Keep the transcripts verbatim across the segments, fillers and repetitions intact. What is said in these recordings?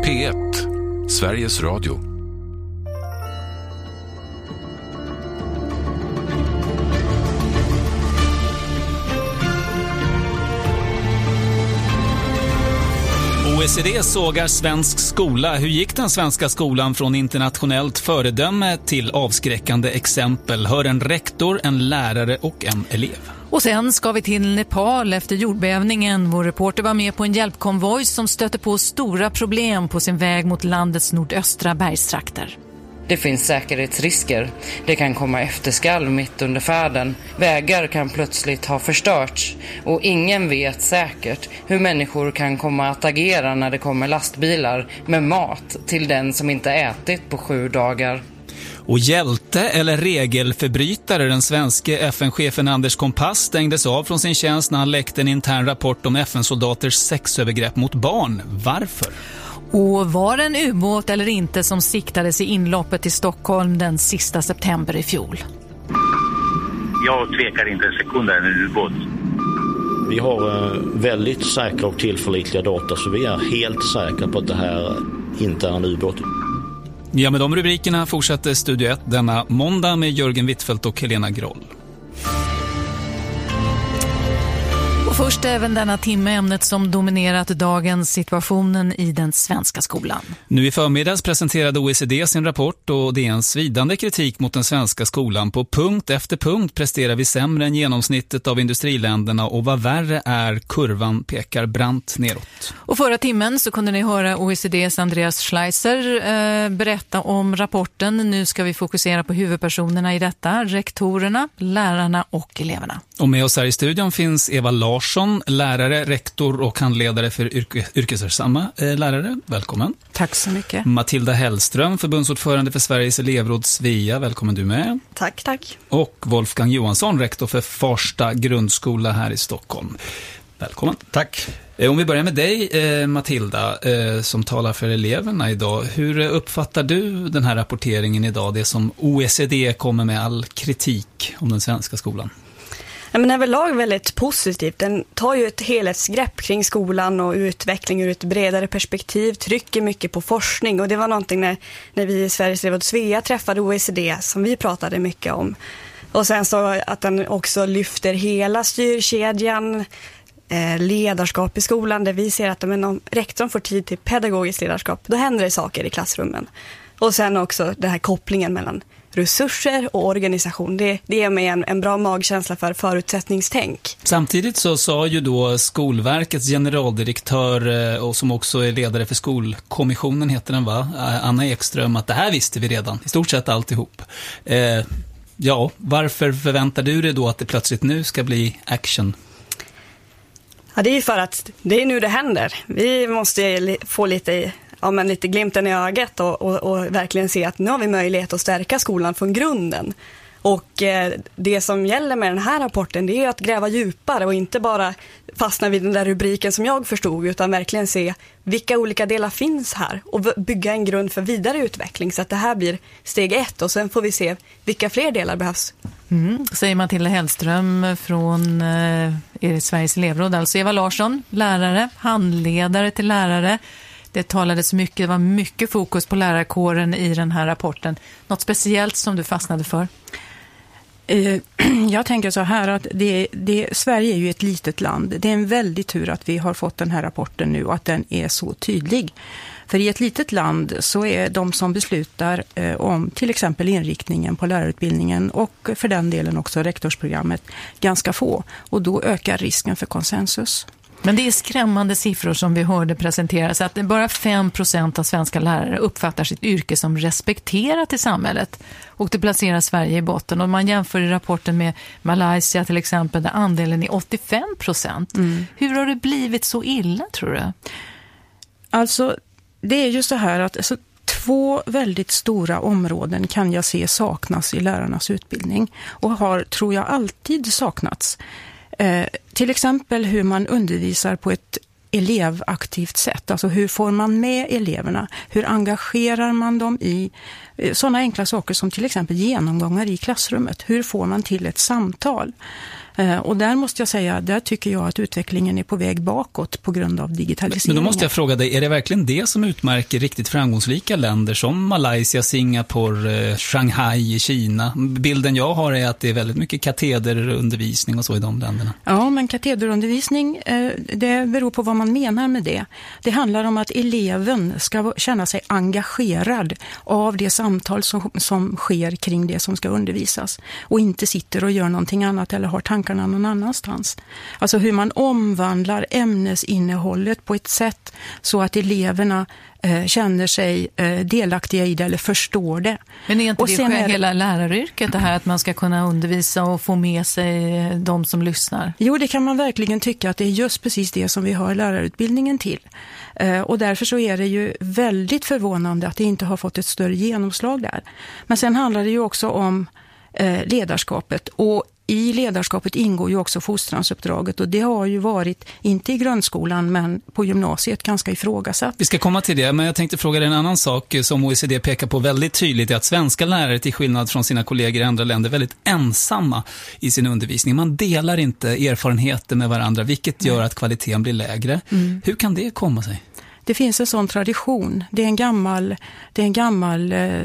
P ett, Sveriges Radio. O E C D sågar svensk skola. Hur gick den svenska skolan från internationellt föredöme till avskräckande exempel? Hör en rektor, en lärare och en elev. Och sen ska vi till Nepal efter jordbävningen. Vår reporter var med på en hjälpkonvoj som stötte på stora problem på sin väg mot landets nordöstra bergstrakter. Det finns säkerhetsrisker. Det kan komma efterskalv mitt under färden. Vägar kan plötsligt ha förstörts. Och ingen vet säkert hur människor kan komma att agera när det kommer lastbilar med mat till den som inte ätit på sju dagar. Och hjälte eller regelförbrytare, den svenske F N-chefen Anders Kompass stängdes av från sin tjänst när han läckte en intern rapport om F N-soldaters sexövergrepp mot barn. Varför? Och var det en ubåt eller inte som siktades i inloppet till Stockholm den sista september i fjol? Jag tvekar inte en sekund en ubåt. Vi har väldigt säkra och tillförlitliga data, så vi är helt säkra på att det här inte är en ubåt. Ja, med de rubrikerna fortsätter Studio ett denna måndag med Jörgen Wittfeldt och Helena Groll. Och först även denna timme ämnet som dominerat dagens situationen i den svenska skolan. Nu i förmiddags presenterade O E C D sin rapport och det är en svidande kritik mot den svenska skolan. På punkt efter punkt presterar vi sämre än genomsnittet av industriländerna och vad värre är, kurvan pekar brant neråt. Och förra timmen så kunde ni höra O E C D:s Andreas Schleiser eh, berätta om rapporten. Nu ska vi fokusera på huvudpersonerna i detta, rektorerna, lärarna och eleverna. Och med oss här i studion finns Eva Larsson, lärare, rektor och handledare för yrke, yrkesverksamma eh, lärare. Välkommen. Tack så mycket. Matilda Hellström, förbundsordförande för Sveriges elevråd Svea. Välkommen du med. Tack, tack. Och Wolfgang Johansson, rektor för Farsta grundskola här i Stockholm. Välkommen. Tack. Om vi börjar med dig, eh, Matilda, eh, som talar för eleverna idag. Hur uppfattar du den här rapporteringen idag, det som O E C D kommer med all kritik om den svenska skolan? Ja, men överlag väldigt positivt. Den tar ju ett helhetsgrepp kring skolan och utveckling ur ett bredare perspektiv, trycker mycket på forskning, och det var någonting när, när vi i Sveriges elevråd Svea träffade O E C D som vi pratade mycket om. Och sen så att den också lyfter hela styrkedjan, eh, ledarskap i skolan, där vi ser att men, om rektorn får tid till pedagogiskt ledarskap, då händer det saker i klassrummen. Och sen också den här kopplingen mellan resurser och organisation. Det, det är med en, en bra magkänsla för förutsättningstänk. Samtidigt så sa ju då Skolverkets generaldirektör och som också är ledare för skolkommissionen heter den va? Anna Ekström, att det här visste vi redan. I stort sett alltihop. Eh, ja, varför förväntar du dig då att det plötsligt nu ska bli action? Ja, det är för att det är nu det händer. Vi måste få lite... Ja, men lite glimten i ögat och, och, och verkligen se att nu har vi möjlighet att stärka skolan från grunden. Och eh, det som gäller med den här rapporten, det är att gräva djupare och inte bara fastna vid den där rubriken som jag förstod, utan verkligen se vilka olika delar finns här och bygga en grund för vidare utveckling så att det här blir steg ett, och sen får vi se vilka fler delar behövs. Mm, säger Matilda Hellström från eh, Sveriges elevråd, alltså Eva Larsson, lärare, handledare till lärare. Det talades mycket, det var mycket fokus på lärarkåren i den här rapporten. Något speciellt som du fastnade för? Jag tänker så här att det, det, Sverige är ju ett litet land. Det är en väldigt tur att vi har fått den här rapporten nu och att den är så tydlig. För i ett litet land så är de som beslutar eh, om till exempel inriktningen på lärarutbildningen och för den delen också rektorsprogrammet ganska få. Och då ökar risken för konsensus. Men det är skrämmande siffror som vi hörde presenteras, att bara fem procent av svenska lärare uppfattar sitt yrke som respekterat i samhället. Och det placerar Sverige i botten. Och man jämför i rapporten med Malaysia till exempel, där andelen är åttiofem procent. Mm. Hur har det blivit så illa, tror du? Alltså, det är ju så här att alltså, två väldigt stora områden kan jag se saknas i lärarnas utbildning. Och har, tror jag, alltid saknats. Eh, till exempel hur man undervisar på ett elevaktivt sätt. Alltså hur får man med eleverna? Hur engagerar man dem i eh, sådana enkla saker som till exempel genomgångar i klassrummet? Hur får man till ett samtal? Och där måste jag säga, där tycker jag att utvecklingen är på väg bakåt på grund av digitaliseringen. Men då måste jag fråga dig, är det verkligen det som utmärker riktigt framgångsrika länder som Malaysia, Singapore, Shanghai i Kina? Bilden jag har är att det är väldigt mycket katederundervisning och så i de länderna. Ja, men katederundervisning, det beror på vad man menar med det. Det handlar om att eleven ska känna sig engagerad av det samtal som, som sker kring det som ska undervisas och inte sitter och gör någonting annat eller har tankarna någon annanstans. Alltså hur man omvandlar ämnesinnehållet på ett sätt så att eleverna eh, känner sig eh, delaktiga i det eller förstår det. Men är inte och det sen är hela läraryrket det här att man ska kunna undervisa och få med sig de som lyssnar? Jo, det kan man verkligen tycka att det är just precis det som vi har lärarutbildningen till. Eh, och därför så är det ju väldigt förvånande att det inte har fått ett större genomslag där. Men sen handlar det ju också om eh, ledarskapet, och i ledarskapet ingår ju också fostransuppdraget, och det har ju varit, inte i grundskolan men på gymnasiet, ganska ifrågasatt. Vi ska komma till det, men jag tänkte fråga dig en annan sak som O E C D pekar på väldigt tydligt, är att svenska lärare till skillnad från sina kollegor i andra länder är väldigt ensamma i sin undervisning. Man delar inte erfarenheter med varandra, vilket gör att kvaliteten blir lägre. Mm. Hur kan det komma sig? Det finns en sån tradition. Det är en gammal, det är en gammal eh,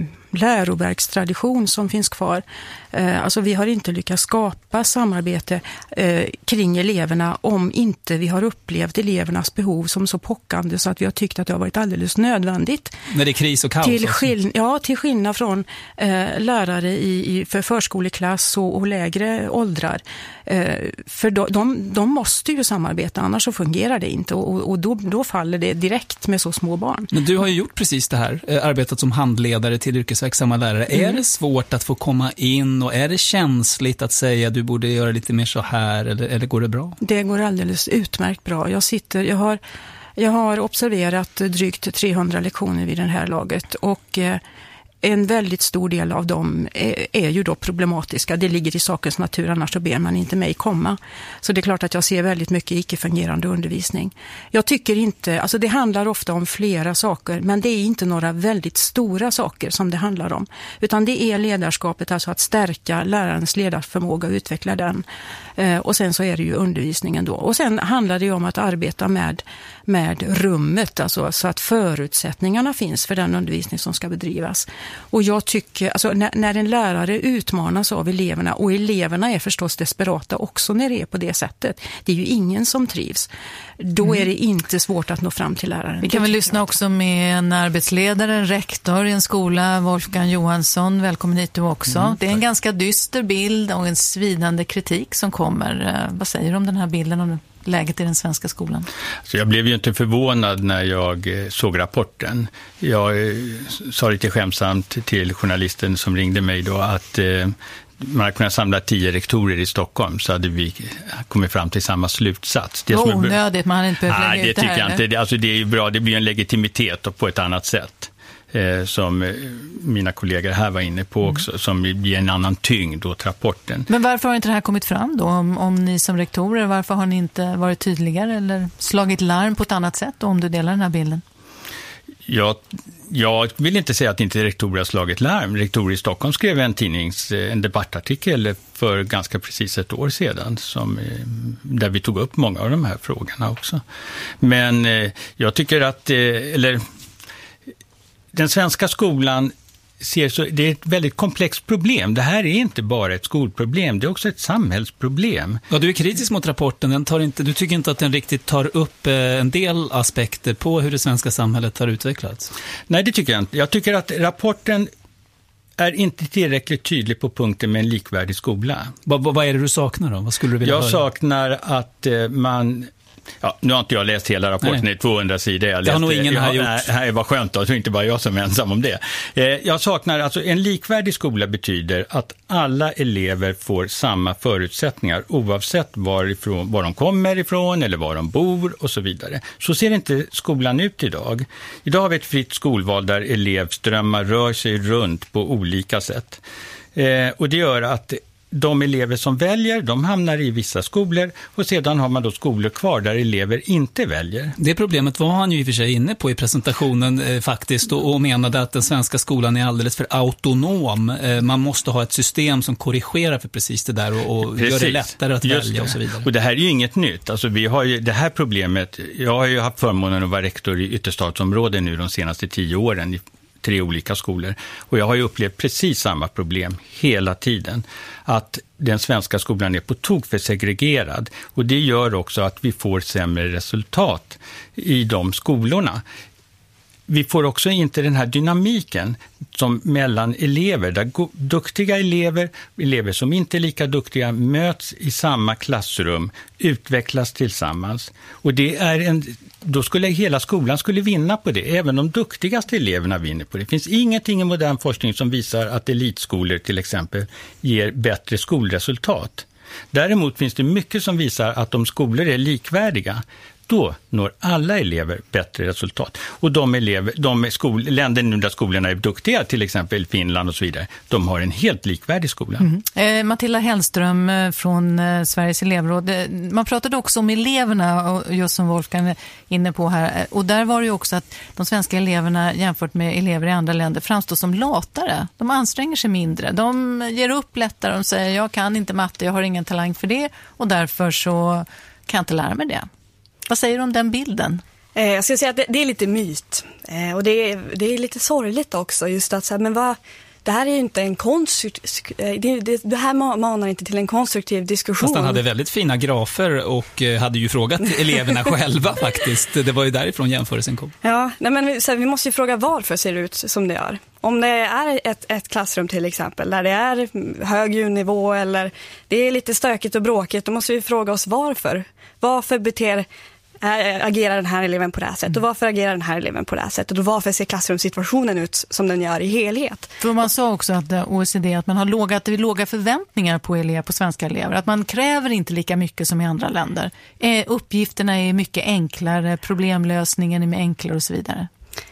läroverkstradition som finns kvar. Eh, alltså vi har inte lyckats skapa samarbete eh, kring eleverna om inte vi har upplevt elevernas behov som så pockande så att vi har tyckt att det har varit alldeles nödvändigt. När det är kris och kaos? Till, skill- ja, till skillnad från eh, lärare i, i, för förskoleklass och, och lägre åldrar. Eh, för de, de, de måste ju samarbeta, annars så fungerar det inte, och, och då, då faller det direkt med så små barn. Men du har ju gjort precis det här, arbetat som handledare till yrkesverksamma lärare. Mm. Är det svårt att få komma in, och är det känsligt att säga du borde göra lite mer så här, eller, eller går det bra? Det går alldeles utmärkt bra. Jag sitter, jag har, jag har observerat drygt trehundra lektioner vid det här laget, och eh, en väldigt stor del av dem är, är ju då problematiska. Det ligger i sakens natur, annars så ber man inte mig komma. Så det är klart att jag ser väldigt mycket icke-fungerande undervisning. Jag tycker inte, alltså det handlar ofta om flera saker, men det är inte några väldigt stora saker som det handlar om. Utan det är ledarskapet, alltså att stärka lärarens ledarförmåga och utveckla den. Eh, och sen så är det ju undervisningen då. Och sen handlar det ju om att arbeta med, med rummet, alltså så att förutsättningarna finns för den undervisning som ska bedrivas. Och jag tycker, alltså när, när en lärare utmanas av eleverna, och eleverna är förstås desperata också när det är på det sättet, det är ju ingen som trivs, då mm. är det inte svårt att nå fram till läraren. Vi kan väl lyssna också med en arbetsledare, en rektor i en skola, Wolfgang Johansson, välkommen hit du också. Mm, det är en ganska dyster bild och en svidande kritik som kommer. Vad säger du om den här bilden, om läget i den svenska skolan? Så jag blev ju inte förvånad när jag såg rapporten. Jag sa lite skämsamt till journalisten som ringde mig då att man hade kunnat samla tio rektorer i Stockholm, så hade vi kommit fram till samma slutsats. Det är onödigt, man hade inte behövt lägga ut det här. Nej, det tycker jag inte. Alltså det är ju bra, det blir en legitimitet och på ett annat sätt. Eh, som mina kollegor här var inne på också, mm. som ger en annan tyngd åt rapporten. Men varför har inte det här kommit fram då? Om, om ni som rektorer, varför har ni inte varit tydligare eller slagit larm på ett annat sätt då, om du delar den här bilden? Jag, jag vill inte säga att inte rektorer har slagit larm. Rektorer i Stockholm skrev en tidnings, en debattartikel för ganska precis ett år sedan som, där vi tog upp många av de här frågorna också. Men eh, jag tycker att, eh, eller den svenska skolan ser så, det är ett väldigt komplext problem. Det här är inte bara ett skolproblem, det är också ett samhällsproblem. Ja, du är kritisk mot rapporten. Den tar inte, du tycker inte att den riktigt tar upp en del aspekter på hur det svenska samhället har utvecklats? Nej, det tycker jag inte. Jag tycker att rapporten är inte tillräckligt tydlig på punkten med en likvärdig skola. Vad, vad är det du saknar då? Vad skulle du vilja jag höra? saknar att man... Ja, nu har inte jag läst hela rapporten, Nej. i tvåhundra sidor. Jag det har nog läste, ingen jag, här gjort. Nej, här var skönt då, så inte bara jag som är ensam om det. Eh, jag saknar, alltså en likvärdig skola betyder att alla elever får samma förutsättningar oavsett varifrån, var de kommer ifrån eller var de bor och så vidare. Så ser inte skolan ut idag. Idag har vi ett fritt skolval där elevströmmar rör sig runt på olika sätt. Eh, och det gör att de elever som väljer, de hamnar i vissa skolor och sedan har man då skolor kvar där elever inte väljer. Det problemet var han ju i och för sig inne på i presentationen eh, faktiskt och, och menade att den svenska skolan är alldeles för autonom. Eh, man måste ha ett system som korrigerar för precis det där och, och gör det lättare att Just välja det. och så vidare. Och det här är ju inget nytt. Alltså vi har ju det här problemet, jag har ju haft förmånen att vara rektor i ytterstadsområden nu de senaste tio åren i tre olika skolor. Och jag har ju upplevt precis samma problem hela tiden. Att den svenska skolan är på tok för segregerad. Och det gör också att vi får sämre resultat i de skolorna. Vi får också inte den här dynamiken som mellan elever, där duktiga elever, elever som inte är lika duktiga möts i samma klassrum, utvecklas tillsammans. Och det är en, då skulle hela skolan skulle vinna på det, även de duktigaste eleverna vinner på det. Det finns ingenting i modern forskning som visar att elitskolor till exempel ger bättre skolresultat. Däremot finns det mycket som visar att om skolor är likvärdiga, då når alla elever bättre resultat. Och de, elever, de skol, länder nu där skolorna är duktiga, till exempel Finland och så vidare, de har en helt likvärdig skola. Mm. Eh, Matilda Hellström från eh, Sveriges elevråd. Man pratade också om eleverna, och just som Wolfgang är inne på här. Och där var det ju också att de svenska eleverna jämfört med elever i andra länder framstår som latare. De anstränger sig mindre. De ger upp lättare och säger jag kan inte matte, jag har ingen talang för det och därför så kan jag inte lära mig det. Vad säger du om den bilden? Eh, jag ska säga att det, det är lite myt. Eh, och det är, det är lite sorgligt också. Just att så här, men vad, det här är ju inte en konstruktiv... Det, det, det här manar inte till en konstruktiv diskussion. Fast han hade väldigt fina grafer och hade ju frågat eleverna själva faktiskt. Det var ju därifrån jämförelsen kom. Ja, nej, men så här, vi måste ju fråga varför ser det ut som det gör. Om det är ett, ett klassrum till exempel där det är hög ljudnivå eller det är lite stökigt och bråkigt, då måste vi fråga oss varför. Varför beter... agerar den här eleven på det här sättet och varför agerar den här eleven på det här sättet och varför ser klassrumssituationen ut som den gör i helhet. För man sa också att O E C D att man har låga, att det är låga förväntningar på elever, på svenska elever, att man kräver inte lika mycket som i andra länder. Eh, uppgifterna är mycket enklare, problemlösningen är enklare och så vidare.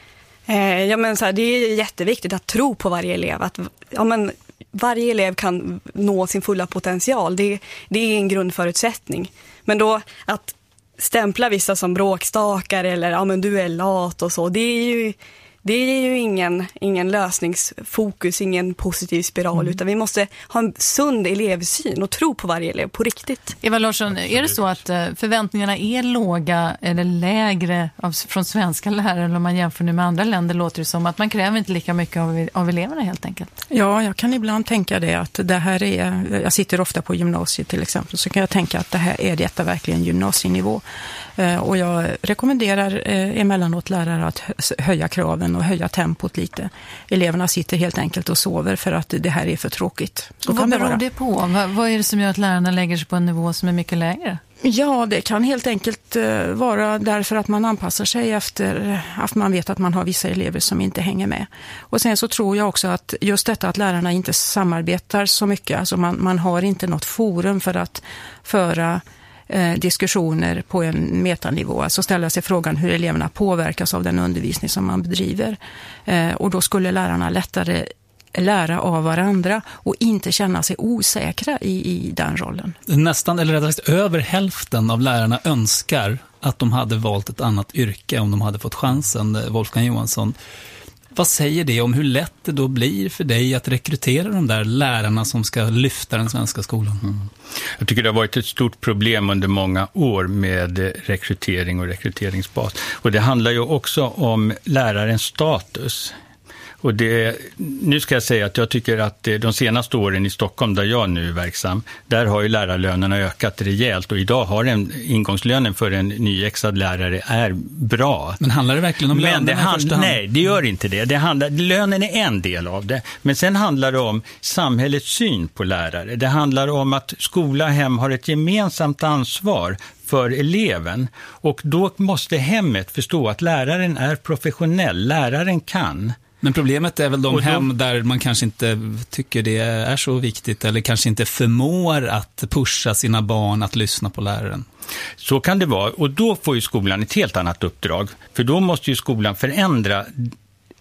Eh, ja men så här, det är jätteviktigt att tro på varje elev, att ja men varje elev kan nå sin fulla potential, det, det är en grundförutsättning. Men då att stämpla vissa som bråkstakar eller ja men du är lat och så, det är ju, det är ju ingen, ingen lösningsfokus, ingen positiv spiral, mm. utan vi måste ha en sund elevsyn och tro på varje elev på riktigt. Eva Larsson, är det så att förväntningarna är låga eller lägre av, från svenska lärare eller om man jämför nu med andra länder, låter det som att man kräver inte lika mycket av, av eleverna helt enkelt? Ja, jag kan ibland tänka det att det här är, jag sitter ofta på gymnasiet till exempel, så kan jag tänka att det här är detta verkligen gymnasienivå. Och jag rekommenderar emellanåt lärare att höja kraven och höja tempot lite. Eleverna sitter helt enkelt och sover för att det här är för tråkigt. Så vad kan det beror vara. det på? Vad, vad är det som gör att lärarna lägger sig på en nivå som är mycket lägre? Ja, det kan helt enkelt vara därför att man anpassar sig efter att man vet att man har vissa elever som inte hänger med. Och sen så tror jag också att just detta att lärarna inte samarbetar så mycket, alltså man, man har inte något forum för att föra eh, diskussioner på en metanivå, alltså ställa sig frågan hur eleverna påverkas av den undervisning som man bedriver. Eh, och då skulle lärarna lättare lära av varandra och inte känna sig osäkra i, i den rollen. Nästan, eller rättare sagt över hälften av lärarna önskar att de hade valt ett annat yrke om de hade fått chansen, Wolfgang Johansson. Vad säger det om hur lätt det då blir för dig att rekrytera de där lärarna som ska lyfta den svenska skolan? Mm. Jag tycker det har varit ett stort problem under många år med rekrytering och rekryteringsbas. Och det handlar ju också om lärarens status. Och det, nu ska jag säga att jag tycker att de senaste åren i Stockholm där jag nu är verksam, där har ju lärarlönerna ökat rejält och idag har en ingångslönen för en nyexad lärare är bra. Men handlar det verkligen om lönerna i första hand? Nej, det gör inte det. det handlar, lönen är en del av det. Men sen handlar det om samhällets syn på lärare. Det handlar om att skola och hem har ett gemensamt ansvar för eleven. Och då måste hemmet förstå att läraren är professionell. Läraren kan. Men problemet är väl de då, hem där man kanske inte tycker det är så viktigt eller kanske inte förmår att pusha sina barn att lyssna på läraren. Så kan det vara och då får ju skolan ett helt annat uppdrag. För då måste ju skolan förändra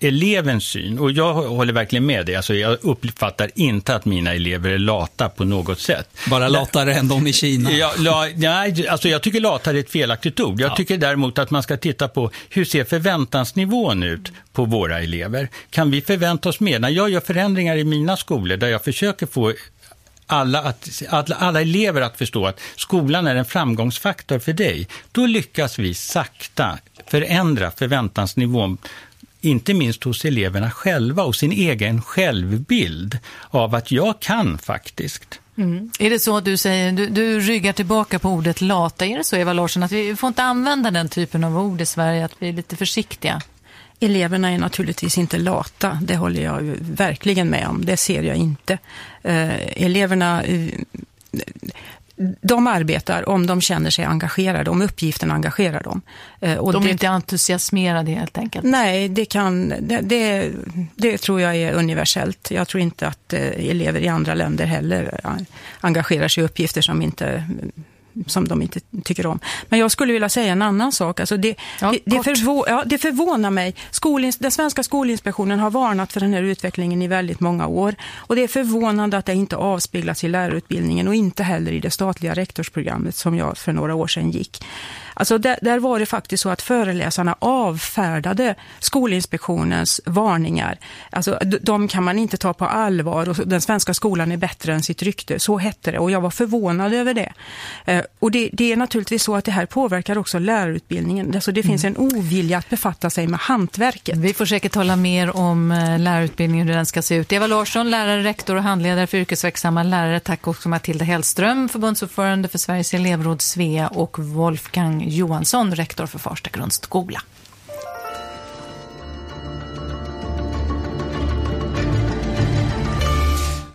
elevens syn, och jag håller verkligen med dig, alltså jag uppfattar inte att mina elever är lata på något sätt. Bara latare än de i Kina. Ja, la, nej, alltså jag tycker latare är ett felaktigt ord. Jag ja. tycker däremot att man ska titta på hur ser förväntansnivån ut på våra elever. Kan vi förvänta oss mer? När jag gör förändringar i mina skolor där jag försöker få Alla, att, alla, alla elever att förstå att skolan är en framgångsfaktor för dig, då lyckas vi sakta förändra förväntansnivån, inte minst hos eleverna själva och sin egen självbild av att jag kan faktiskt. Mm. Är det så att du säger, du, du ryggar tillbaka på ordet lata, är det så Eva Larsson att vi får inte använda den typen av ord i Sverige, att vi är lite försiktiga? Eleverna är naturligtvis inte lata, det håller jag verkligen med om, det ser jag inte. Eh, eleverna, eh, de arbetar om de känner sig engagerade, om uppgiften engagerar dem. Eh, och de är det, inte entusiasmerade helt enkelt? Nej, det, kan, det, det, det tror jag är universellt. Jag tror inte att eh, elever i andra länder heller engagerar sig i uppgifter som inte... som de inte tycker om. Men jag skulle vilja säga en annan sak. Alltså det, ja, det, det, förvå- ja, det förvånar mig. Skolins- den svenska skolinspektionen har varnat för den här utvecklingen i väldigt många år. Och det är förvånande att det inte avspeglas i lärarutbildningen och inte heller i det statliga rektorsprogrammet som jag för några år sedan gick. Alltså där, där var det faktiskt så att föreläsarna avfärdade Skolinspektionens varningar. Alltså de kan man inte ta på allvar och den svenska skolan är bättre än sitt rykte. Så hette det och jag var förvånad över det. Eh, och det, det är naturligtvis så att det här påverkar också lärarutbildningen. Alltså det finns en ovilja att befatta sig med hantverket. Vi får säkert tala mer om eh, lärarutbildningen, hur den ska se ut. Eva Larsson, lärare, rektor och handledare för yrkesverksamma lärare. Tack också Matilda Hellström, förbundsordförande för Sveriges elevråd Svea och Wolfgang Johansson, rektor för Farsta grundskola.